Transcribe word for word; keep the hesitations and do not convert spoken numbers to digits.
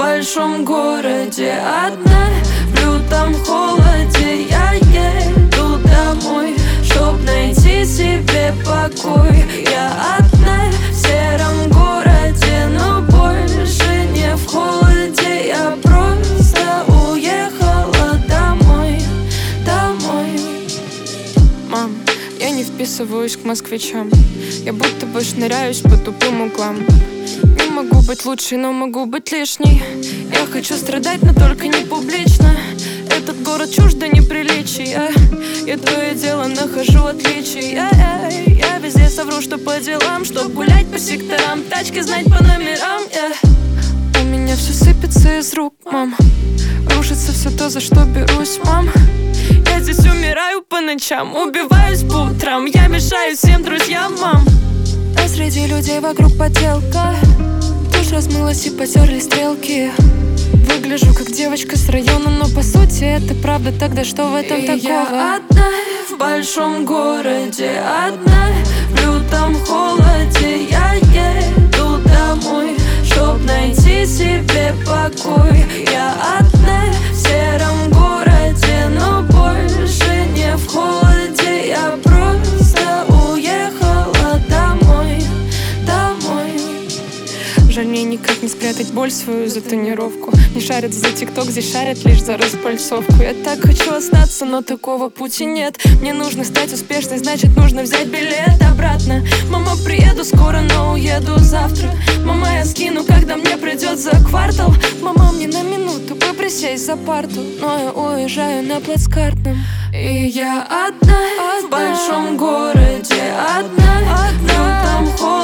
большом городе одна, в лютом холоде я еду домой, чтоб найти себе покой. Я одна в сером городе, но больше не в холоде. Я просто уехала домой, домой. Мам, я не вписываюсь к москвичам, я будто бы шныряюсь по тупым углам. Не могу быть лучшей, но могу быть лишней. Я хочу страдать, но только не публично. Этот город чуждо неприличия. Я то и дело нахожу отличия. Я, я везде совру, что по делам, чтоб гулять по секторам, тачки знать по номерам. Я. У меня все сыпется из рук, мам. Рушится все то, за что берусь, мам. Я здесь умираю по ночам, убиваюсь по утрам. Я мешаю всем друзьям, мам. А среди людей вокруг подделка. Тушь размылась и потерли стрелки. Выгляжу как девочка с района, но по сути это правда. Тогда что в этом и такого? Я одна в большом городе, одна в лютом холоде. Я еду домой, чтоб найти себе покой. Я одна в сером городе, но больше не в холоде. Я просто уехала домой, домой. Жаль, мне никак не спрятать боль свою за тонировку. Не шарят за тикток, здесь шарят лишь за распальцовку. Я так хочу остаться, но такого пути нет. Мне нужно стать успешной, значит нужно взять билет обратно. Мама, приеду скоро, но уеду завтра. Мама, я скину, когда мне придет за квартал. Мама, мне на минуту бы присесть за парту, но я уезжаю на плацкартном. И я одна в большом городе, одна в лютом холоде.